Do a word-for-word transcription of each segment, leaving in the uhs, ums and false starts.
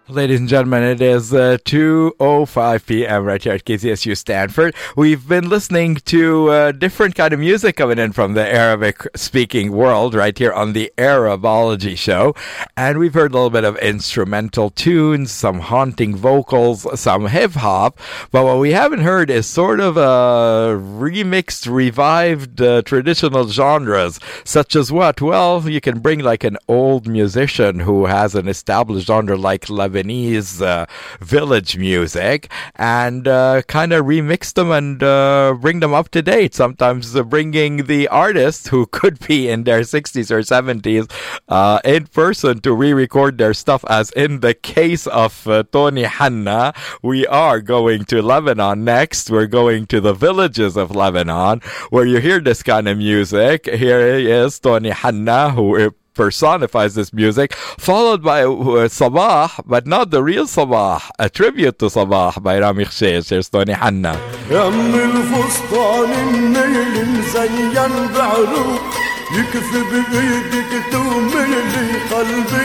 Ladies and gentlemen, it is uh, two oh five p.m. right here at K Z S U Stanford. We've been listening to uh, different kind of music coming in from the Arabic-speaking world right here on the Arabology Show. And we've heard a little bit of instrumental tunes, some haunting vocals, some hip-hop. But what we haven't heard is sort of uh, remixed, revived uh, traditional genres, such as what? Well, you can bring like an old musician who has an established genre like Lebanese Uh, village music and uh, kind of remix them and uh, bring them up to date. Sometimes uh, bringing the artists who could be in their sixties or seventies uh, in person to re-record their stuff, as in the case of uh, Tony Hanna. We are going to Lebanon next. We're going to the villages of Lebanon where you hear this kind of music. Here is Tony Hanna, who personifies this music, followed by uh, Sabah, but not the real Sabah, a tribute to Sabah by Rami Khshish. Here's Tony Hanna. يم الفستان النيل مزين بعروق يكفي بإيدك توميلي قلبي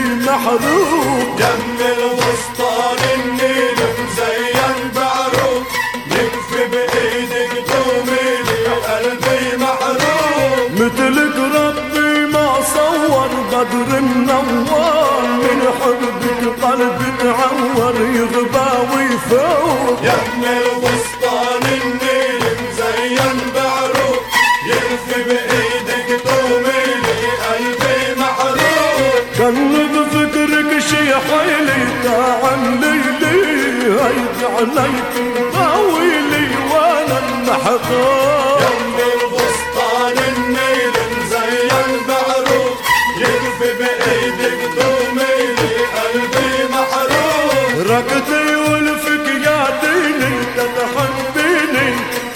محروق. يم الفستان النيل مزين بعروق يكفي بإيدك توميلي قلبي محروق. مثلك ربي ما صور بدر منور من حبك قلبي تعور يغبى ويفوق. يم الوسطان النيل مزين بعروق يلفي بايدك طوميلي قلبي محروق. كان بفكرك شي حيلي تعال ليلي هيدي عليك طاويلي وانا المحظوظ. يم الوسطان النيل مزين بعروق يكفي بايدك طوميلي قلبي محروق. ركضي ولفك يا ديني تتحديني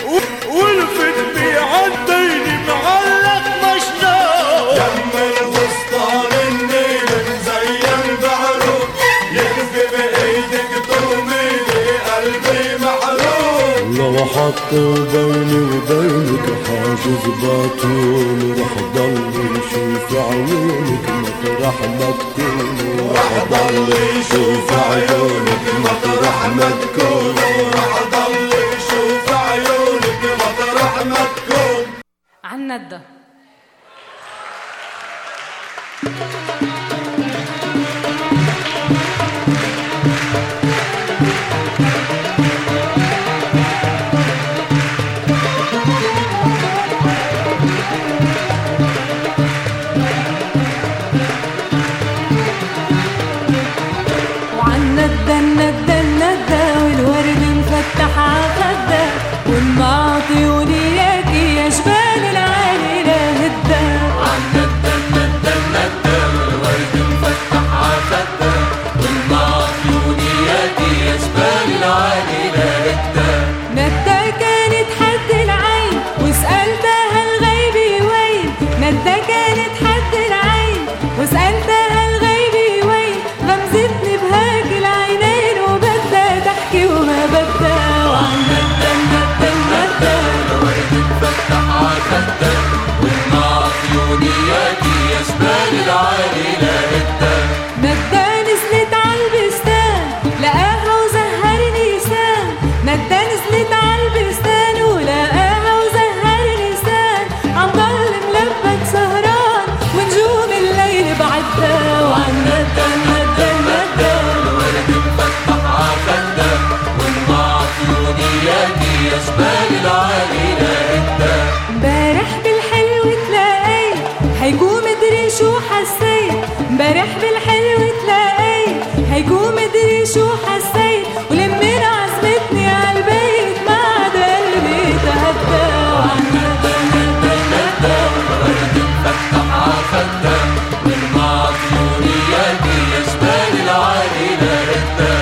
ولفت بي عالديني معلق مشناق. يم الوسطان النيل مزين بعروق يكفي بايدك طوميلي قلبي محروق. لو حطوا بيني وبينك حاجز باتون رح ضل يشوف عيونك مطرح ما تكون. رح ضل يشوف عيونك مطرح ما تكون. رح ضل يشوف عيونك مطرح ما تكون. عالندة الندى الندى والورد مفتح عالخدة والمعطي ونياكي يا جبال العالي لهدى. عالندى الندى الندى والورد مفتح عالخدة والمعطي ونياكي يا جبال العالي لهدى. ندى كانت حد العين وسألتها الغيبي وين. ندى كانت حد العين وسألتها الغيبي وين. غمزتني بهاك العينين وبدها تحكي وما بدها. وعالندى الندى الندى والورد مفتح عالخدة والمعطي ونياكي يا جبال العالي لهدى. ندى نزلت عالبستان لقاها وزهر نيسان. ندى نزلت عالبستان ولقاها وزهر نيسان. عم ضل ملبك سهران ونجوم الليل بعدها. وعالندى الندى الندى والورد مفتح عالخدة والمعطي ونياكي يا جبال العالي لهدى. امبارح بالحلو تلاقيت هيكون مدري شو حسيت. امبارح بالحلو تلاقيت هيكون مدري شو حسيت. ولمين عزمتني عالبيت ما عاد قلبي تهدى. وعالندى الندى الندى والورد مفتح عالخدة والمعطي ونياكي يا جبال العالي لهدى.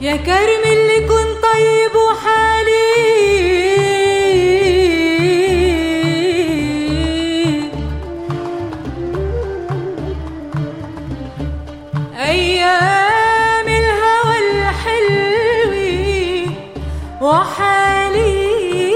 يا كرم اللي كن طيب وحالي أيام الهوى الحلوة وحالي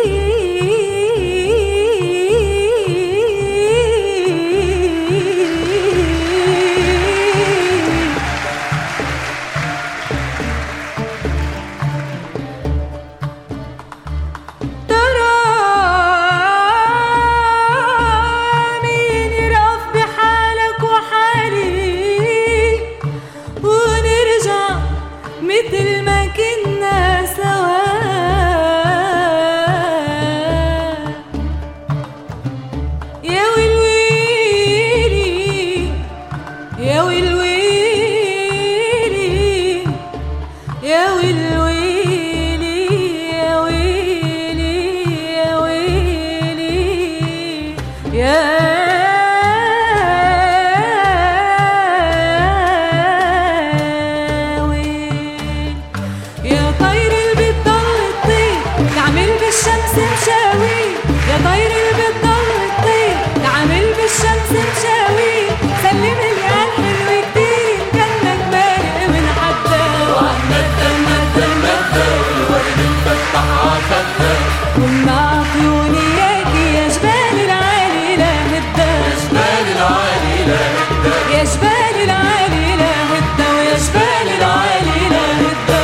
مثل ما كنا سوا يا ويلويلي يا ويلويلي يا ويلويلي يا ويلي يا ويلي يا الشمس مشاوي يا طير اللي بتضل تطير تعامل بالشمس مشاوي سلم لي عالحلو كتير كانك بارق ونحدى وعمدة مدة مدة والورد مفتح عخدة ومع عيوني ياكي يا جبال العالي لا هدى يا جبال العالي لا هدى يا جبال العالي لا هدى ويا جبال العالي لا هدى.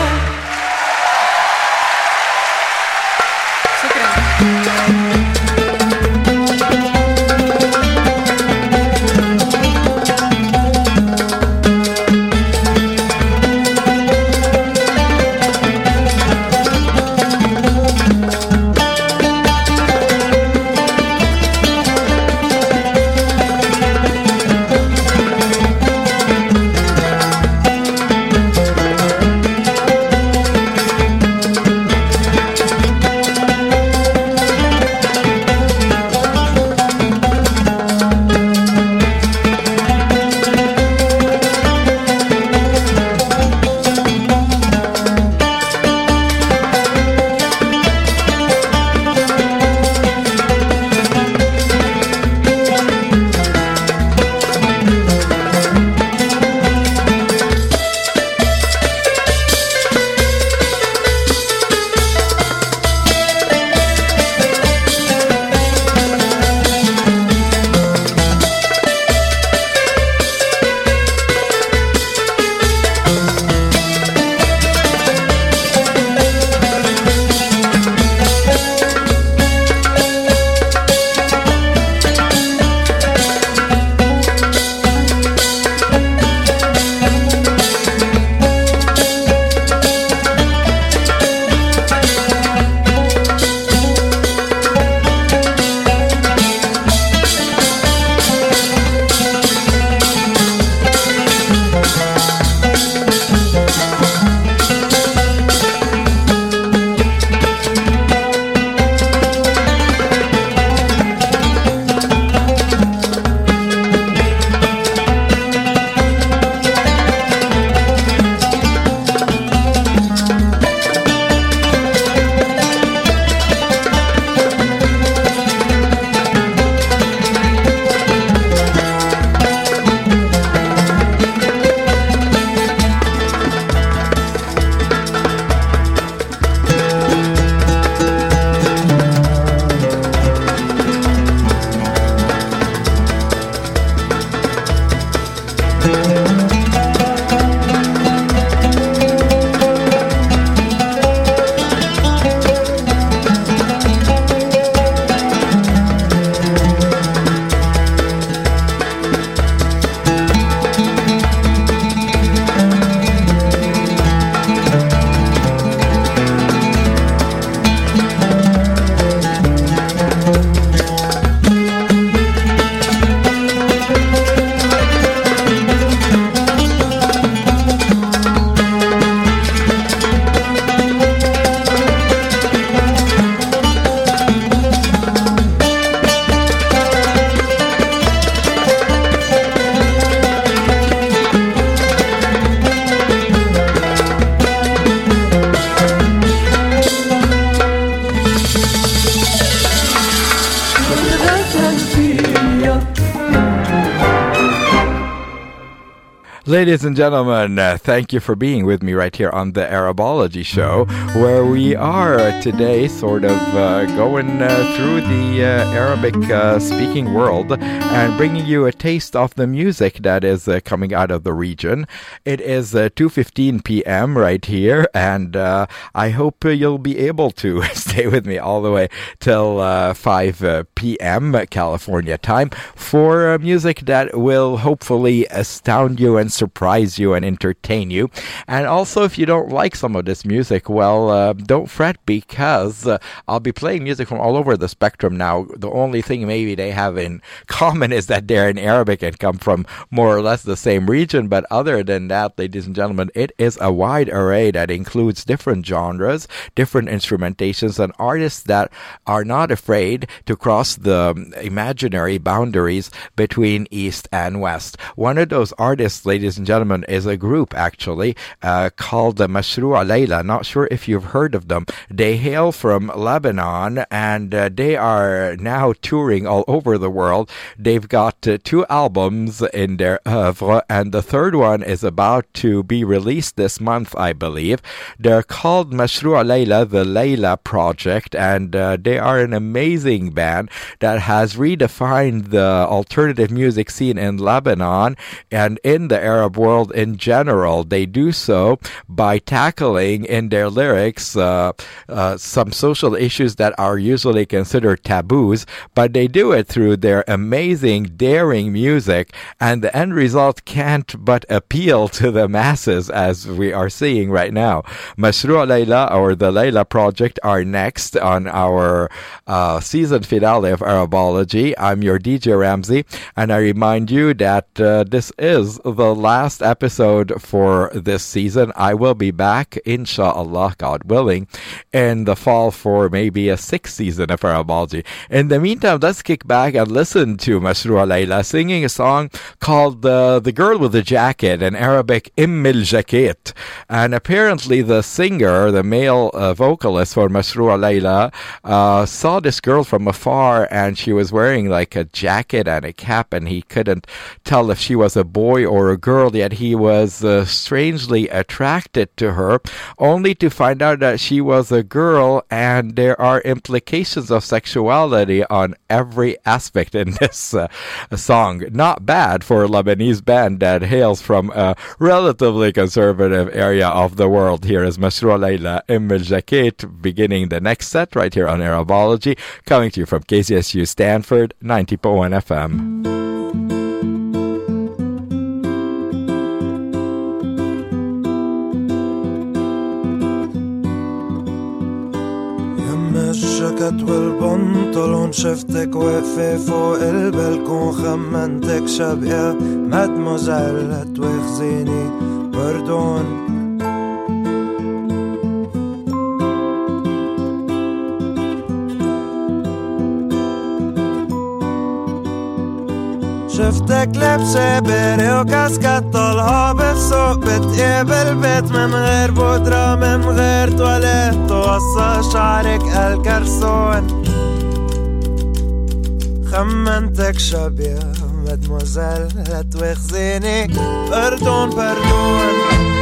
Ladies and gentlemen, uh, thank you for being with me right here on the Arabology Show, where we are uh, today sort of uh, going uh, through the uh, Arabic-speaking uh, world and bringing you a taste of the music that is uh, coming out of the region. It is uh, two fifteen p.m. right here, and uh, I hope uh, you'll be able to stay with me all the way till uh, five p.m. California time for uh, music that will hopefully astound you and surprise you and entertain you. And also, if you don't like some of this music, well, uh, don't fret, because uh, I'll be playing music from all over the spectrum now. The only thing maybe they have in common is that they're in Arabic and come from more or less the same region. But other than that, ladies and gentlemen, it is a wide array that includes different genres, different instrumentations, and artists that are not afraid to cross the imaginary boundaries between East and West. One of those artists, ladies and gentlemen, is a group actually uh, called uh, Mashrou' Layla. Not sure if you've heard of them. They hail from Lebanon, and uh, they are now touring all over the world. They've got uh, two albums in their oeuvre, and the third one is about to be released this month, I believe. They're called Mashrou' Layla, the Layla Project, and uh, they are an amazing band that has redefined the alternative music scene in Lebanon and in the Arab world in general. They do so by tackling in their lyrics uh, uh, some social issues that are usually considered taboos, but they do it through their amazing, daring music, and the end result can't but appeal to the masses, as we are seeing right now. Mashrou' Layla, or the Layla Project, are next on our uh, season finale of Arabology. I'm your D J Ramsey, and I remind you that uh, this is the last episode for this season. I will be back, inshallah, God willing, in the fall for maybe a sixth season of Arabology. In the meantime, let's kick back and listen to Mashrou' Layla singing a song called uh, The Girl with the Jacket, in Arabic, Im el Jacket. And apparently the singer, the male uh, vocalist for Mashrou' Layla, uh, saw this girl from afar, and she was wearing like a jacket and a cap, and he couldn't tell if she was a boy or a girl, yet he was uh, strangely attracted to her, only to find out that she was a girl, and there are implications of sexuality on every aspect in this uh, song. Not bad for a Lebanese band that hails from a relatively conservative area of the world. Here is Mashrou' Layla, Im el Jacket, beginning the next set right here on Arabology, coming to you from K C S U Stanford, ninety point one F M. الجاكيت والبنطلون شفتك واقفة فوق البلكون خمنتك شبقة مادموزيل تواخذيني وردون شفتك لابسة بيري وكاسكات طالعة بالسوق بتقابل بيت من غير بودرة من غير تواليت توصى شعرك الكرسون خمنتك شبيه مادموزيل لا تواخذيني باردون باردون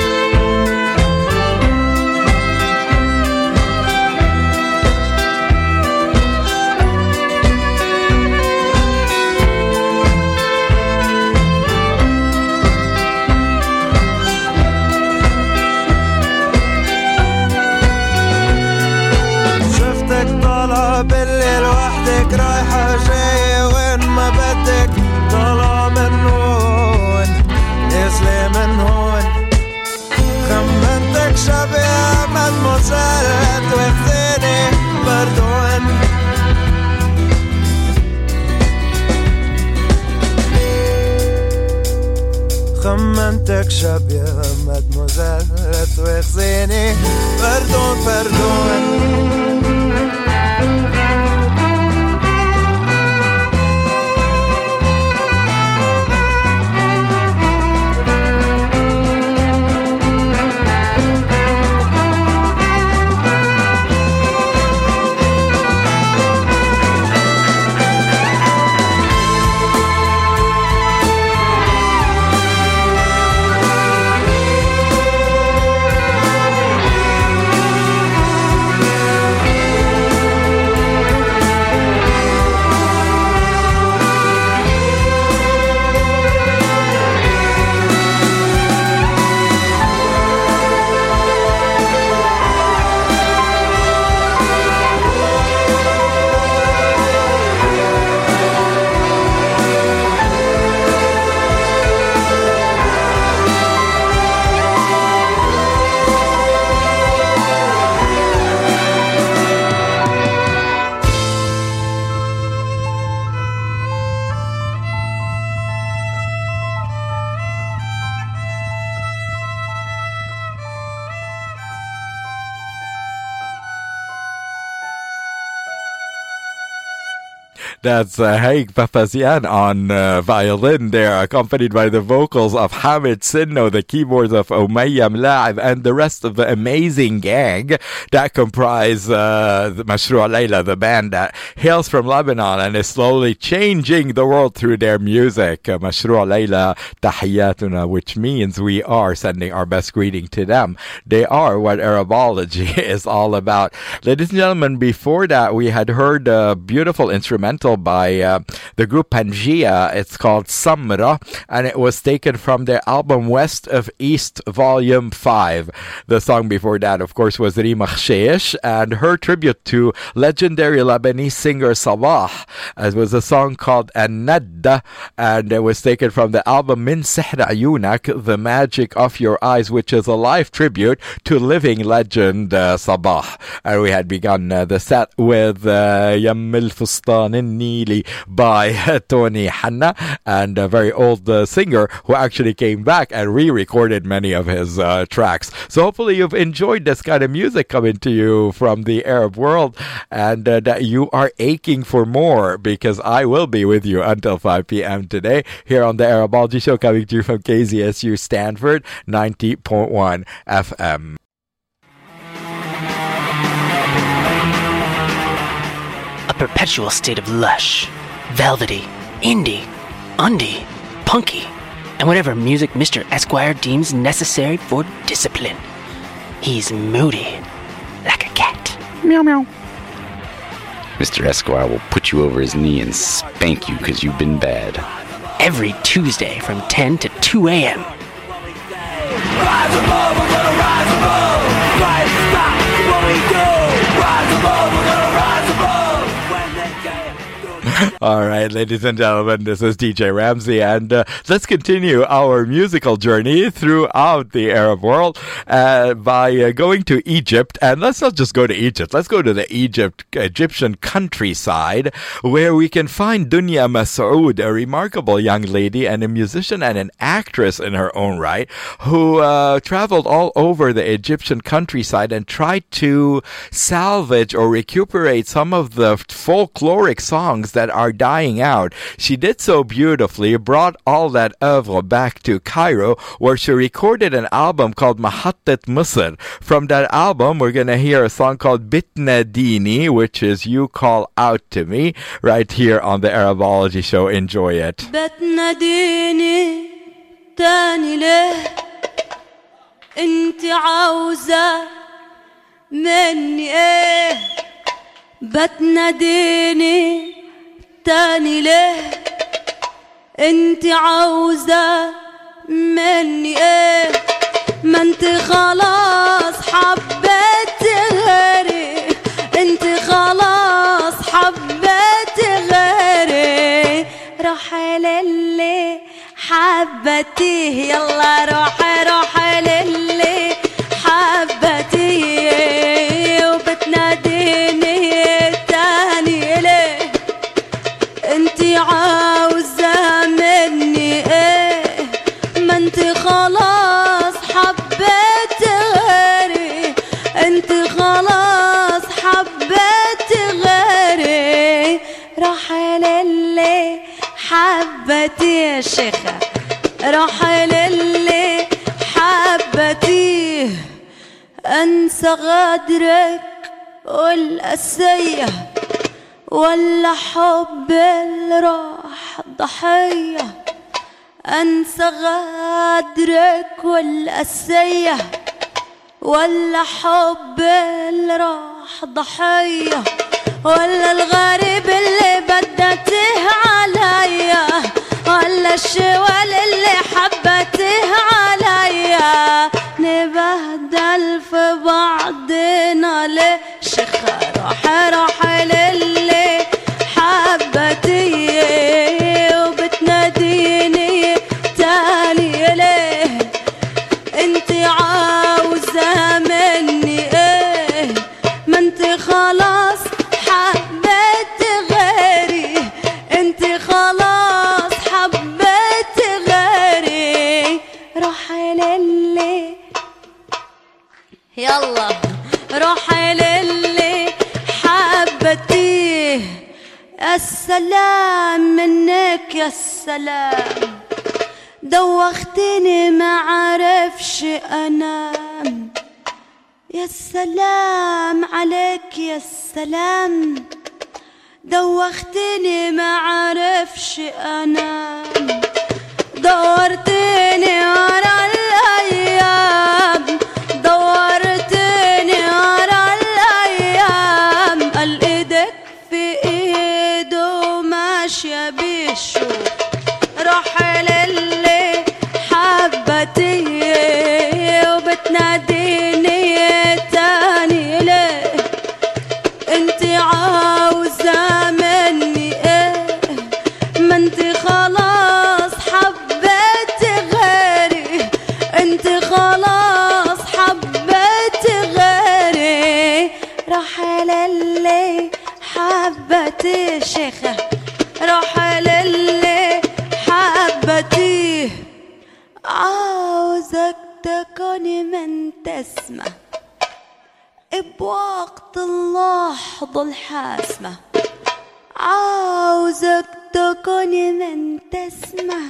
بالليل وحدك رايحة جاية وين ما بدك طالع من هون نازلة من هون خمنتك شبيه مادموزيل تواخذيني باردون خمنتك شبيه مادموزيل تواخذيني باردون باردون That's uh, Haig Papazian on uh, violin there, accompanied by the vocals of Hamid Sinno, the keyboards of Umayya Mlaib, and the rest of the amazing gang that comprise uh, Mashrou' Layla, the band that hails from Lebanon and is slowly changing the world through their music. Uh, Mashrou' Layla, Tahiyatuna, which means we are sending our best greeting to them. They are what Arabology is all about. Ladies and gentlemen, before that, we had heard a beautiful instrumental by uh, the group Pangaea. It's called Samra, and it was taken from their album West of East Volume five. The song before that, of course, was Rima Khsheish and her tribute to legendary Lebanese singer Sabah. It was a song called An-Nadda, and it was taken from the album Min Sihr Ayunak, The Magic of Your Eyes, which is a live tribute to living legend uh, Sabah. And we had begun uh, the set with uh, Yam al-Fustan al-Nili by uh, Tony Hanna, and a very old uh, singer who actually came back and re-recorded many of his uh, tracks. So hopefully you've enjoyed this kind of music coming to you from the Arab world, and uh, that you are aching for more, because I will be with you until five p.m. today here on the Arabology Show, coming to you from K Z S U Stanford ninety point one F M. A perpetual state of lush, velvety, indie, undie, punky, and whatever music Mister Esquire deems necessary for discipline. He's moody, like a cat. Meow meow. Mister Esquire will put you over his knee and spank you because you've been bad. Every Tuesday from ten to two a.m. Rise above, we're gonna rise above. Fight, stop what we do. Rise above, we're gonna rise above. When they get All right, ladies and gentlemen, this is D J Ramsey, and uh, let's continue our musical journey throughout the Arab world uh, by uh, going to Egypt. And let's not just go to Egypt. Let's go to the Egypt Egyptian countryside, where we can find Dunya Masoud, a remarkable young lady and a musician and an actress in her own right, who uh, traveled all over the Egyptian countryside and tried to salvage or recuperate some of the folkloric songs that are dying out. She did so beautifully, brought all that oeuvre back to Cairo, where she recorded an album called Mahattat Misr. From that album, we're going to hear a song called Bitnadini, which is You Call Out to Me, right here on the Arabology Show. Enjoy it. بتناديني تاني ليه انت عاوزة مني ايه بتناديني تاني ليه انت عاوزة مني ايه ما انت خلاص حبيت غيري انت خلاص حبيت غيري روح للي حبتيه يلا روح روح للي حبتيه وبتناديني تاني ليه انتي عاوزة مني ايه ما انتي خلاص حبيت غيري انتي خلاص حبيت غيري روح للي حبتي يا شيخة روح للي حبتيه انسى غدرك والقسية ولا حب اللي راح ضحية انسى غدرك والقسية ولا حب اللي راح ضحية ولا الغريب اللي بدته عليا ولا الشوال اللي حبته عليا نبهدل في بعضنا ليش روح روح للي حبتي وبتناديني تاني ليه انتي عاوزة مني ايه ما انتي خلاص حبيت غيري انتي خلاص حبيت غيري سلام منك يا سلام، دوختني ما عرفش انام. يا سلام عليك يا سلام، دوختني ما عرفش انام. دورتني ورا الايام، دورتني ورا الايام، قال ايدك في ايده ماشيه بالشوق، روح للي حبتي وبتناديني تاني ليه. انت عاوزة مني ايه؟ ما انت خلاص حبيت غيري، انت خلاص حبيت غيري. روح للي حبتي شيخة، روح للي حبتي. عاوزك تكوني من تسمع بوقت اللحظة الحاسمة، عاوزك تكوني من تسمع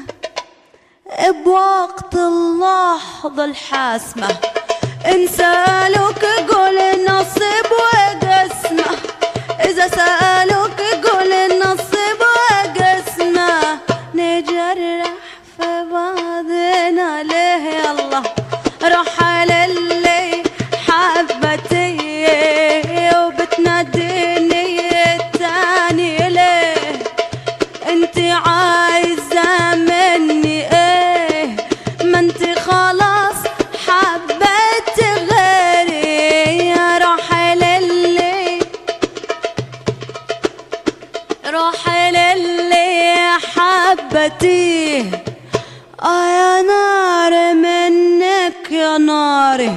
بوقت اللحظة الحاسمة. إن سألوك قول نصيب وقسمة، إذا سألوك قول نصيب وقسمة. نجرح في بعضنا ليه يلا، روح للي حبتي وبتناديني تاني ليه. انت عايزة مني ايه؟ ما انت خلاص حبيت غيري. روح للي روح للي حبتي. اه يا نار منك يا ناري،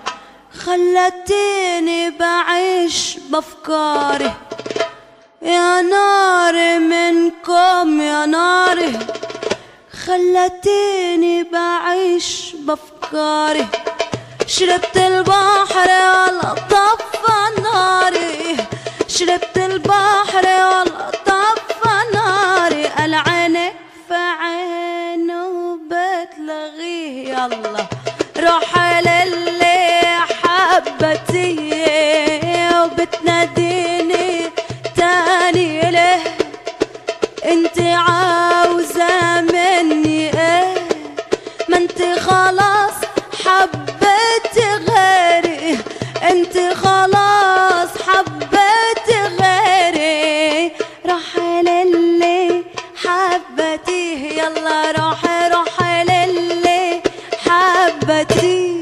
خلتيني بعيش بافكاري. يا ناري منكم يا ناري، خلتيني بعيش بافكاري. شربت البحر ولا طفى ناري، شربت البحر ولا طفى ناري. قال عينك في عينه بتلغيه يلا، روح للي حبتي وبتناديني تاني ليه. انت عاوزة مني ايه؟ ما انت خلاص حبيت غيري، انت خلاص حبيت غيري. روح للي حبتي يلا، روح روح للي حبتي.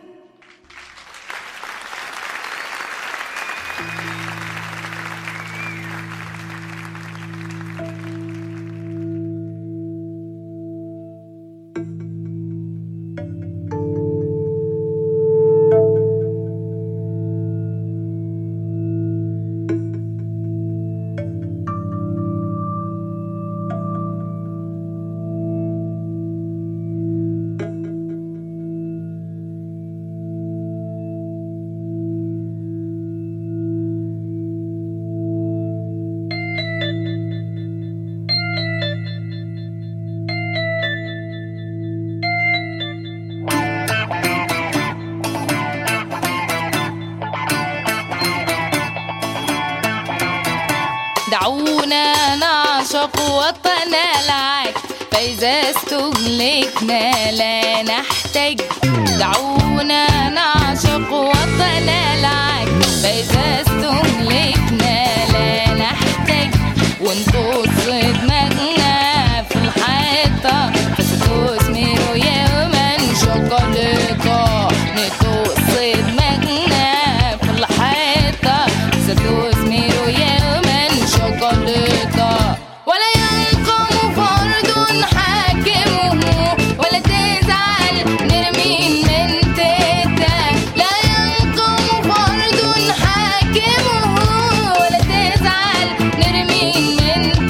دعونا نعشق وطن العك، فإذا استهلكنا لا نحتاج. دعونا نعشق وطن العك، فإذا استهلكنا لا نحتاج. ونقص دماغنا في الحيطة، فستثمر يوما شوكولاتة. نقص دماغنا في الحيطة، ستثمر يوما شوكولاتة. ولا ينقم فرد حاكمه، ولا تزعل نرمين من تيتا. لا ينقم فرد حاكمه، ولا تزعل نرمين من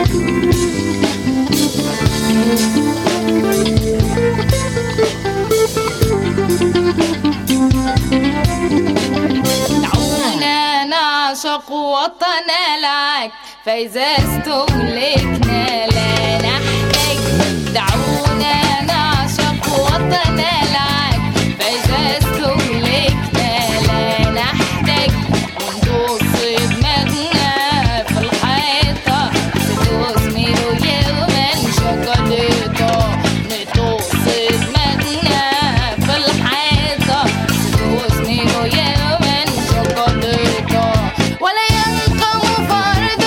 دعونا نعشق وطن العك فإذا استهلكنا لا نحتاج. دعونا نعشق وطن العك فإذا استهلكنا لا نحتاج. وندوس دماغنا في الحيطة ستثمر يوما شجرتها. ندوس دماغنا في الحيطة ستثمر يوما شجرتها. ولا ينقم فرد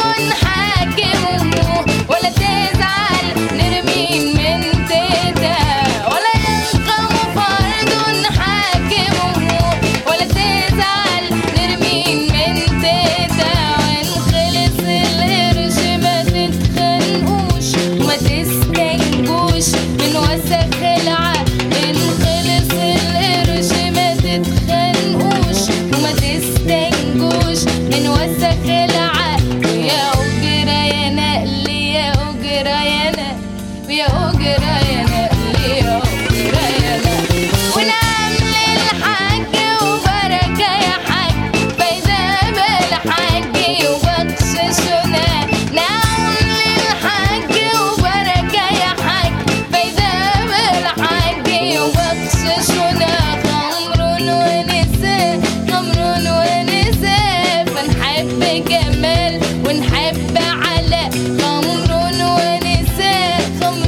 حاكمه ولا تزعل نرمي من تيتا. ولا ينقم فرد حاكمه ولا تزعل نرمي من تيتا. وإن خلص القرش ما تتخنقوش وما تستنجوش من وسخ العقل. إن خلص القرش ما تتخنقوش وما تستنجوش من وسخ العقل. يا أجرة يا نقل يا أجرة يا نقل يا أجرة يا نقل يا أجرة يا نقل. ونعمل الحاج وبركة يا حاج فإذا بالحاج وبخششنا. نعمل الحاج وبركة يا حاج فإذا بالحاج وبخششنا. خمر ونساء خمر ونساء فنحب جمال ونحب علاء. خمر ونساء خمر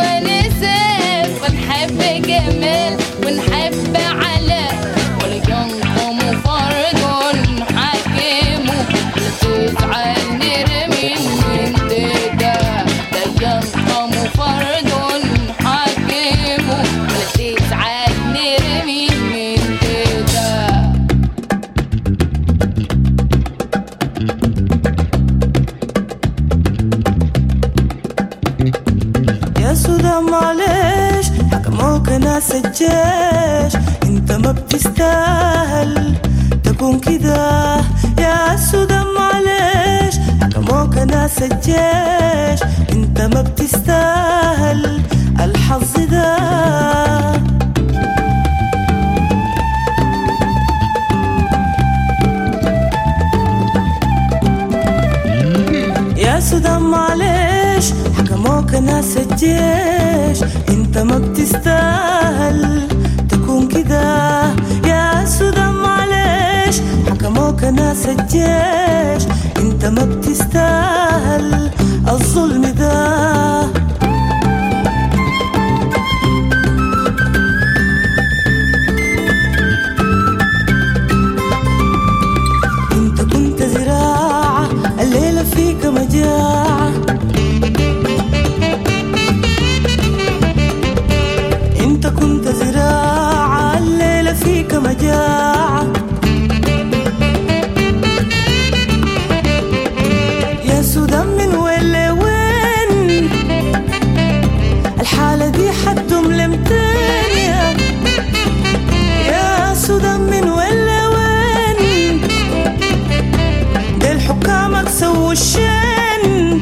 ونساء فنحب جمال ونحب علاء. ولا ينقم فرد حاكمه ولا تزعل نرمي من تيتا. لا ينقم فرد حاكمه ولا تزعل نرمي من تيتا. يا سودا معلش حكموك ناس الجيش انت ما بتستاهل تكون كده. يا سودا معلش حكموك ناس الجيش انت ما بتستاهل الحظ ده. يا سودا معلش حكموك ناس الجيش انت ما بتستاهل تكون كده. يا سودا معلش حكموك ناس الجيش انت ما بتستاهل الظلم ده. انت كنت زراعة الليلة فيك مجاعة. انت كنت زراعة الليلة فيك مجاعة. يا سودا من وين لوين الحالة دي حتم لمتانية. يا سودا من وين لوين ديل حكامك سووا الشين.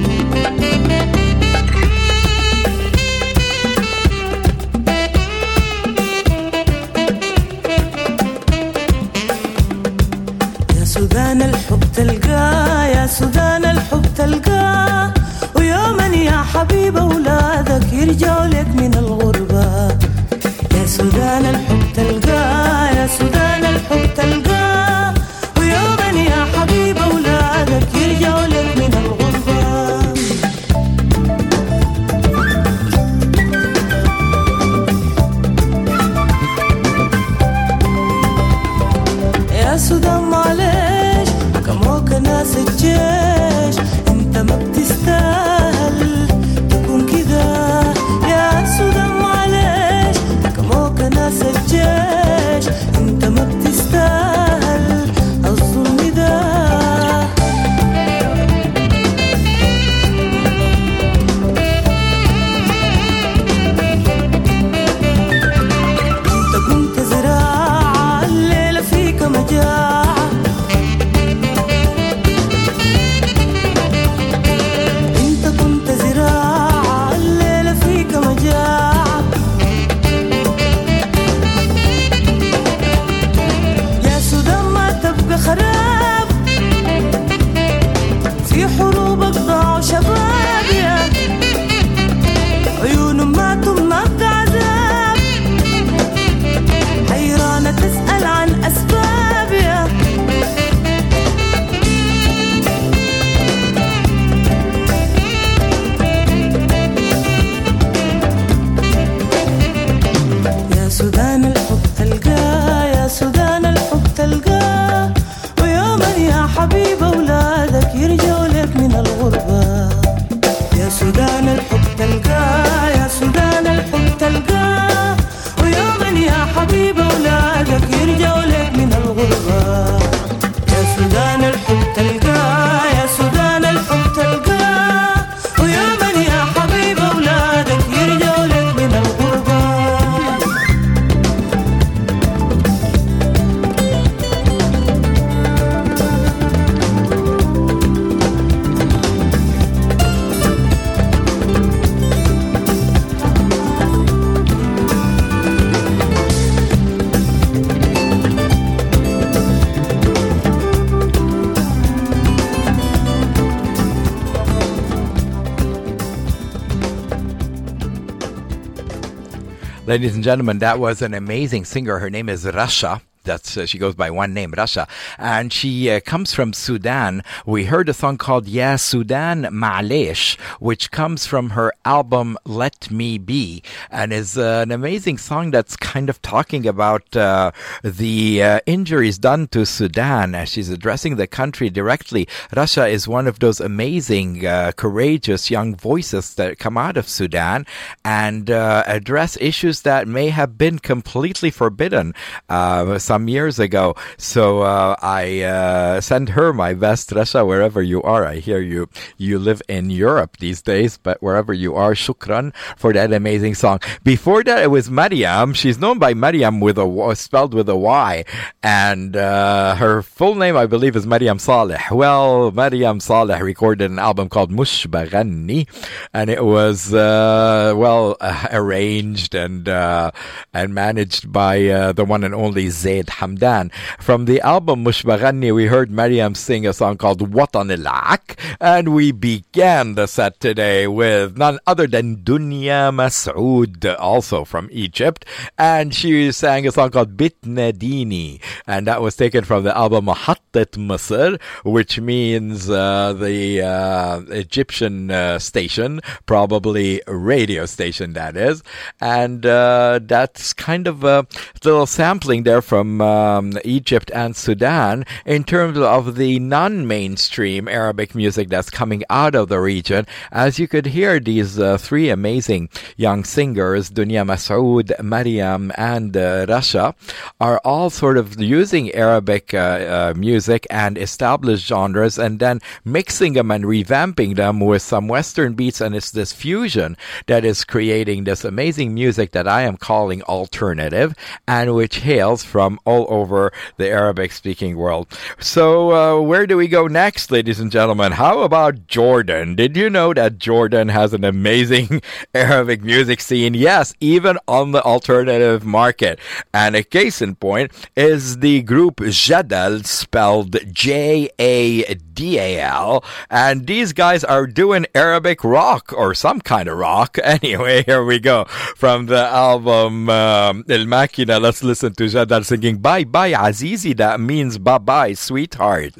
Ladies and gentlemen, that was an amazing singer. Her name is Rasha. That's uh, she goes by one name, Rasha, and she uh, comes from Sudan. We heard a song called Ya Sudan Ma'alesh, which comes from her album Let Me Be, and is uh, an amazing song that's kind of talking about uh, the uh, injuries done to Sudan as she's addressing the country directly. Rasha is one of those amazing, uh, courageous young voices that come out of Sudan and uh, address issues that may have been completely forbidden uh, some years ago. So uh, I uh, send her my best, Rasha, wherever you are. I hear you you live in Europe these days, but wherever you are, shukran for that amazing song. Before that, it was Mariam. She's known by Mariam with a spelled with a Y, and uh, her full name, I believe, is Mariam Saleh. Well, Mariam Saleh recorded an album called Mush Baghanni, and it was uh, well uh, arranged and uh, and managed by uh, the one and only Zayd Hamdan. From the album Mush Baghanni, we heard Mariam sing a song called Watan al-Ak, and we began the set today with none other than Dunya Masood, also from Egypt, and she sang a song called Bit Nadini, and that was taken from the album Mahattat Masr, which means uh, the uh, Egyptian uh, station, probably a radio station, that is, and uh, that's kind of a little sampling there from um, Egypt and Sudan in terms of the non-mainstream Arabic music that's coming out of the region. As you could hear, these uh, three amazing young singers, Dunya Masood, Mariam, and uh, Rasha, are all sort of using Arabic uh, uh, music and established genres and then mixing them and revamping them with some Western beats, and it's this fusion that is creating this amazing music that I am calling alternative, and which hails from all over the Arabic-speaking world. So uh, where do we go next, ladies and gentlemen? How about Jordan? Did you know that Jordan has an amazing Arabic music scene? Yes, even on the alternative market. And a case in point is the group Jadal, spelled J A D A L. And these guys are doing Arabic rock, or some kind of rock. Anyway, here we go. From the album um, El Makina, let's listen to Jadal singing Bye Bye Azizi. That means bye bye, sweetheart.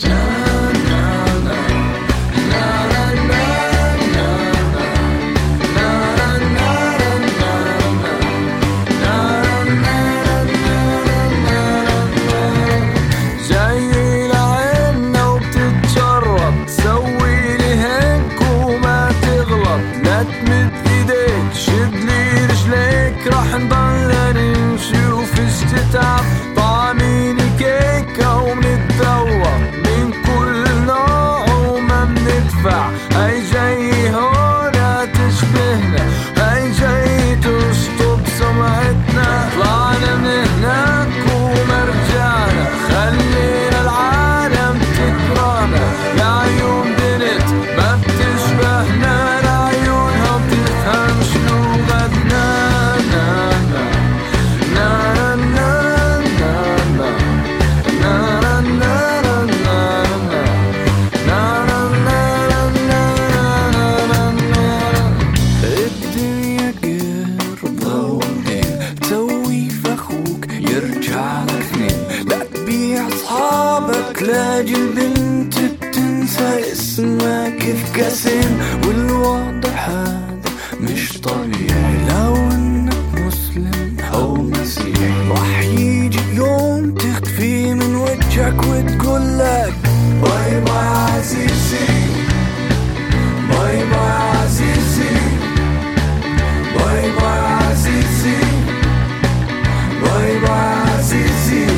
طعميني كيكة ومنتدور من كل نوع وما بندفع. هاي جاي هونا تشبهنا، هاي جاي تشطب سمعتنا. طلعنا من هناك وما رجعنا، خلينا العالم تكرهنا. لعيون بنت ما بتشبهنا، لعيونها بتفهمش لغتنا. لاجي البنت بتنسى اسمها كيف كاسم، والواضح هذا مش طبيعي. لو انك مسلم او مسيحي راح يجي يوم تختفي من وجهك وتقولك باي باي عزيزي، باي باي عزيزي، باي باي عزيزي، باي باي عزيزي.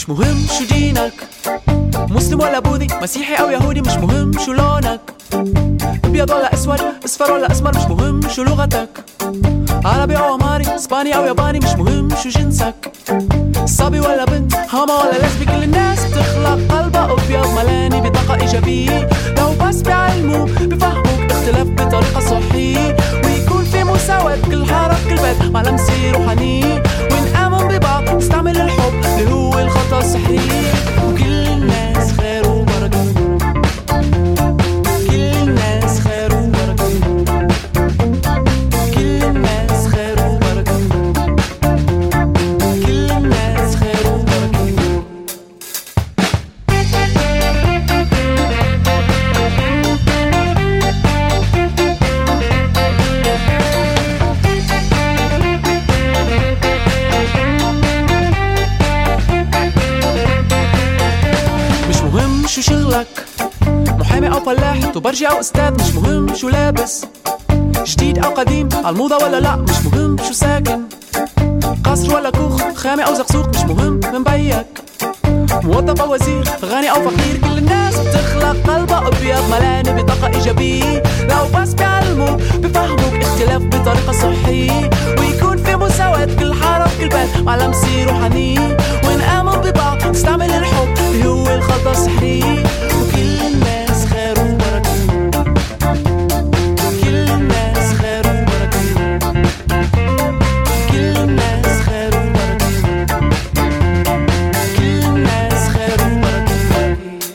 مش مهم شو دينك، مسلم ولا بوذي، مسيحي أو يهودي، مش مهم شو لونك، أبيض ولا أسود، أصفر ولا أسمر، مش مهم شو لغتك، عربي أو أماري، إسباني أو ياباني، مش مهم شو جنسك، صبي ولا بنت، هاما ولا لسبي، كل الناس بتخلق قلبها أبيض ملاني بطاقة إيجابية، لو بس بيعلموا بفهموك اختلاف بطريقة صحية، ويكون في مساواة كل حارة كل بيت مع لمسة روحانية، ونآمن ببعض نستعمل الحب اللي هو الخطة السحرية، وكل الناس خير وبركة، كل الناس خير وبركة، كل الناس خير وبركة، كل الناس خير وبركة. مش مهم شو شغلك، محامي أو فلاح، تبرجي أو أستاذ، مش مهم شو لابس، جديد أو قديم، عالموضة ولا لأ، مش مهم شو ساكن، قصر ولا كوخ، خامي أو زقسوق، مش مهم من بيك، موظف أو وزير، غني أو فقير، كل الناس بتخلق قلبها أبيض ملاني بطاقة إيجابية، لو بس بيعلموا بفهموك اختلاف بطريقة صحية، ويكون في مساواة كل حارة وكل بيت مع لمسة روحانية، ونآمن ببعض نستعمل الحب اللي هو الخطة السحرية، وكل الناس خير وبركة، كل الناس خير وبركة، كل الناس خير وبركة، كل الناس خير وبركة.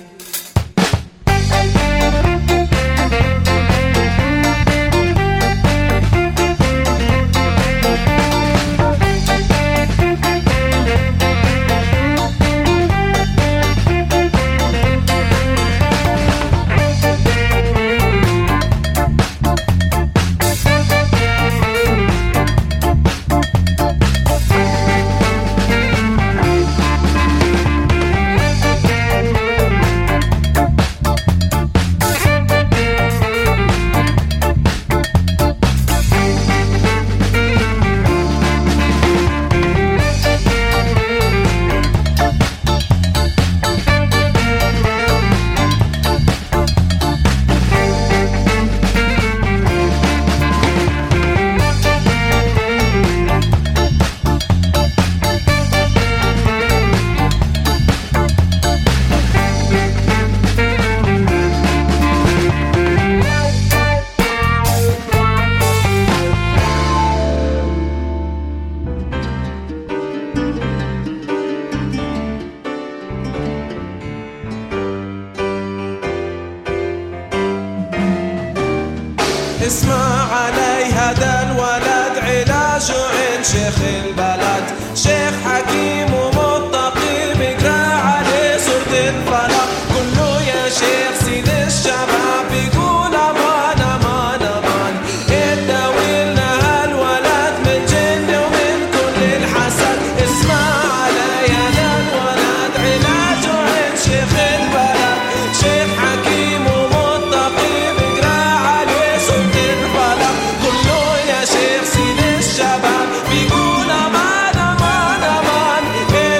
اسمع علي هذا الولد علاجه عند شيخ البلد، شيخ حكيم ومتقي بيقرا عليه سورة الفلق، كله يا شيخ سيد الشباب بيقول امان امان امان، اداوي لنا هالولد من جن ومن كل الحسد. اسمع علي هذا الولد علاجه عند شيخ البلد، شيخ حكيم ومتقي بيقرا عليه سورة الفلق، كله يا شيخ سيد الشباب بيقول امان امان امان،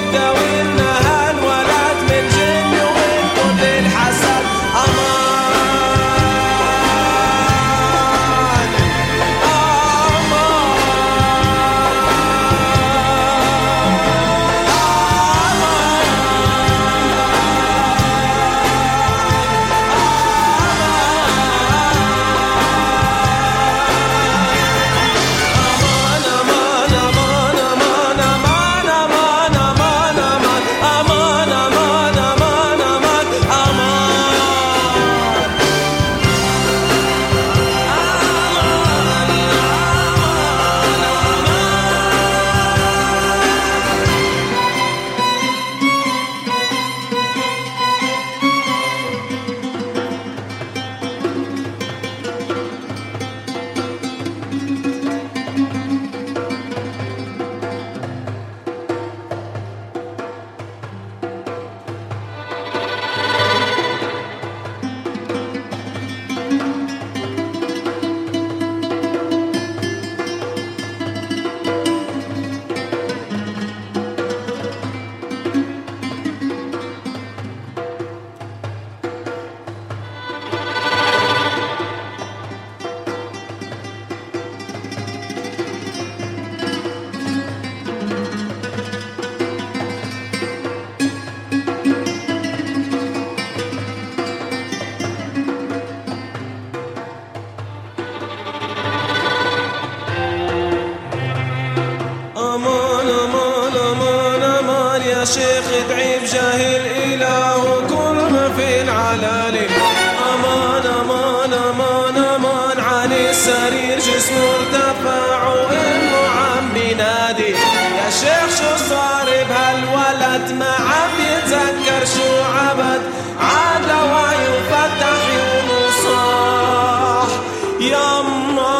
ندعي بجاه الإله وكل ما في العلالي. أمان أمان أمان أمان عن السرير جسمه ارتفع وإنه عم بينادي يا شيخ شو صار بهالولد ما عم يتذكر شو عبد عاد لوعي وفتح عيونه صاح يما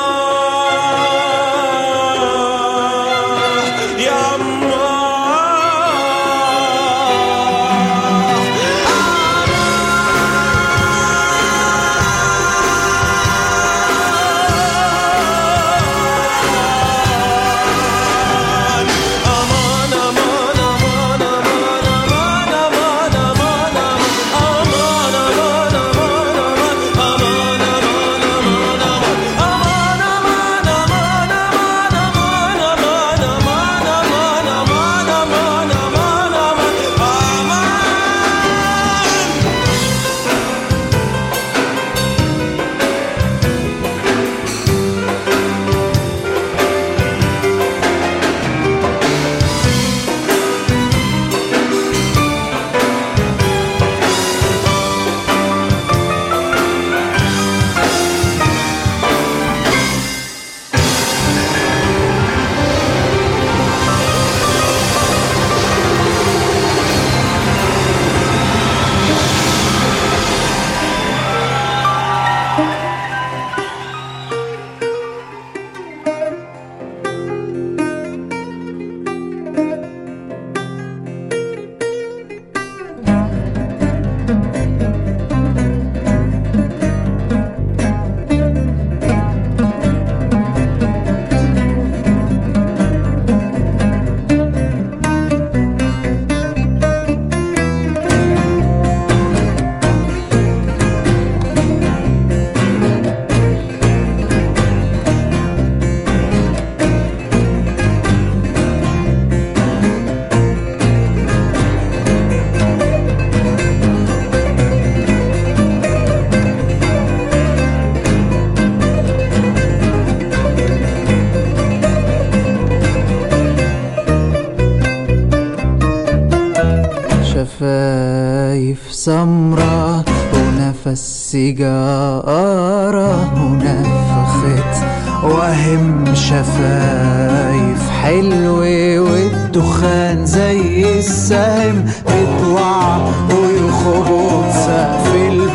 شفايف سمرة ونفس سيجارة ونفخت وهم شفايف حلوة والدخان زي السهم بيطلع ويخبط سقف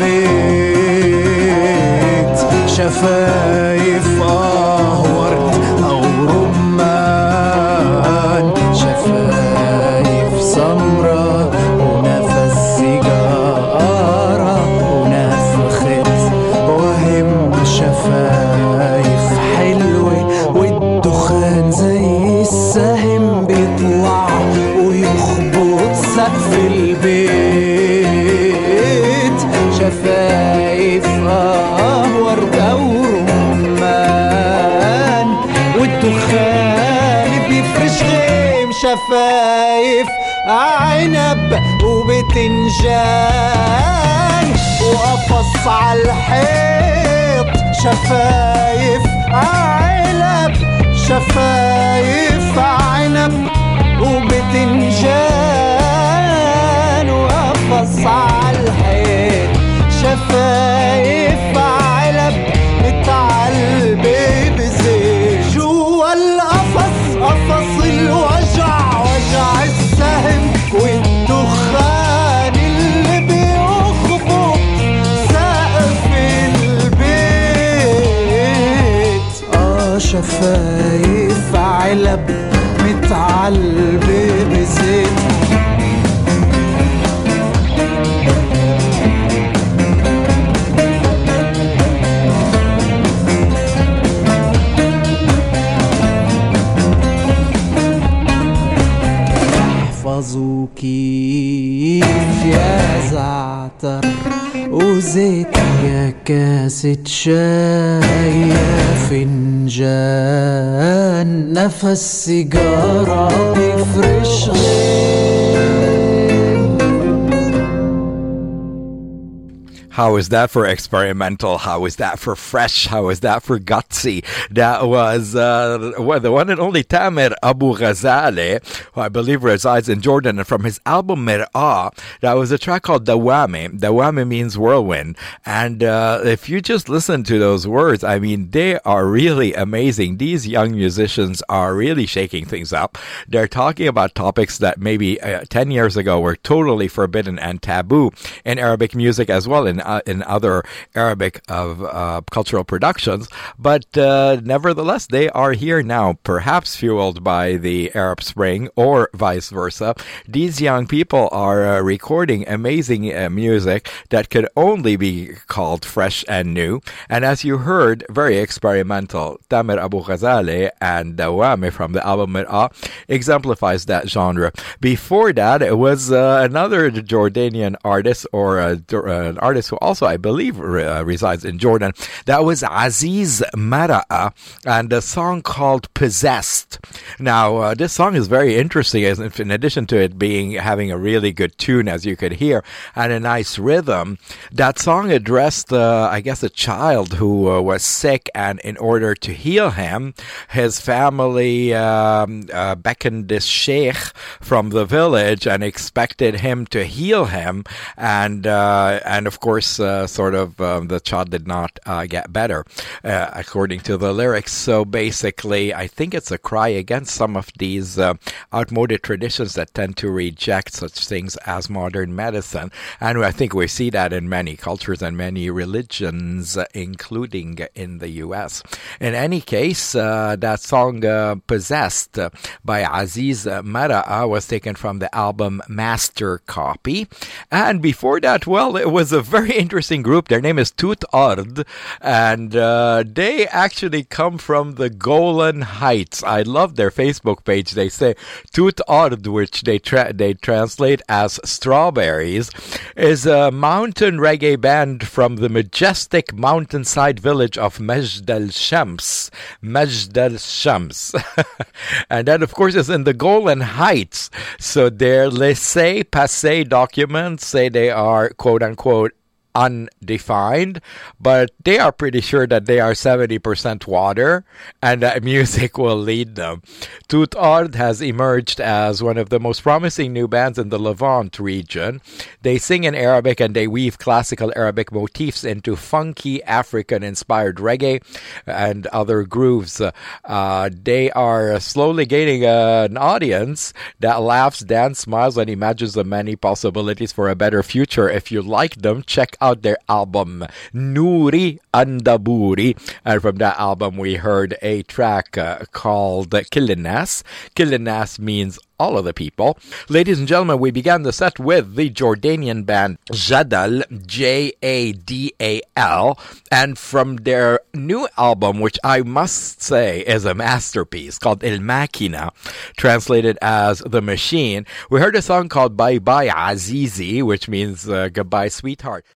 البيت. شفايف آه ورد أو رمان شفايف سمرة ونفس سيجارة ونفخت وهم شفايف حلوة والدخان زي السهم بيطلع ويخبط سقف البيت. شفايف آه وردة ورمان والدخان بيفرش غيم. شفايف عنب وبتنجان وقفص عالحيط. شفايف علب شفايف عنب وبتنجان وقفص عالحيط. شفايف علب متعلبة بزيت جوا القفص قفص الوجع وجع السهم والدخان اللي بيخبط سقف البيت. آه شفايف علب متعلبة بزيت. احفظوا كيف يا زعتر وزيت يا كاسة شاي يا فنجان نفس سيجارة بيفرش غير. How is that for experimental? How is that for fresh? How is that for gutsy? That was uh, the one and only Tamer Abu Ghazali, who I believe resides in Jordan. And from his album Mir'ah, that was a track called Dawami. Dawami means whirlwind. And uh, if you just listen to those words, I mean, they are really amazing. These young musicians are really shaking things up. They're talking about topics that maybe uh, ten years ago were totally forbidden and taboo in Arabic music as well, in uh, in other Arabic of uh, cultural productions, but uh, nevertheless, they are here now, perhaps fueled by the Arab Spring or vice versa. These young people are uh, recording amazing uh, music that could only be called fresh and new, and as you heard, very experimental. Tamer Abu Ghazali and Dawami from the album Mir'ah exemplifies that genre. Before that, it was uh, another Jordanian artist, or uh, an artist who also, I believe, re- uh, resides in Jordan. That was Aziz Mara'a, and a song called Possessed. Now, uh, this song is very interesting, as in addition to it being having a really good tune, as you could hear, and a nice rhythm. That song addressed, uh, I guess, a child who uh, was sick, and in order to heal him, his family um, uh, beckoned this sheikh from the village and expected him to heal him, and uh, and of course, uh, sort of, um, the child did not uh, get better, uh, according to the lyrics. So basically, I think it's a cry against some of these uh, outmoded traditions that tend to reject such things as modern medicine. And I think we see that in many cultures and many religions, uh, including in the U S. In any case, uh, that song uh, Possessed uh, by Aziz Mara'a was taken from the album Master Copy. And before that, well, it was a very interesting group. Their name is Tut Ard, and uh, they actually come from the Golan Heights. I love their Facebook page. They say Tut Ard, which they tra- they translate as strawberries, is a mountain reggae band from the majestic mountainside village of Majd al-Shams. Majd al-Shams. And that, of course, is in the Golan Heights. So their laissez-passer documents say they are, quote-unquote, undefined, but they are pretty sure that they are seventy percent water and that music will lead them. Tut Ard has emerged as one of the most promising new bands in the Levant region. They sing in Arabic and they weave classical Arabic motifs into funky African-inspired reggae and other grooves. Uh, they are slowly gaining uh, an audience that laughs, dances, smiles, and imagines the many possibilities for a better future. If you like them, check out their album Nuri Andaburi, and from that album we heard a track uh, called Kilinas. Kilinas means all of the people. Ladies and gentlemen, we began the set with the Jordanian band Jadal, J A D A L, and from their new album, which I must say is a masterpiece, called El Makina, translated as The Machine, we heard a song called Bye Bye Azizi, which means uh, goodbye, sweetheart.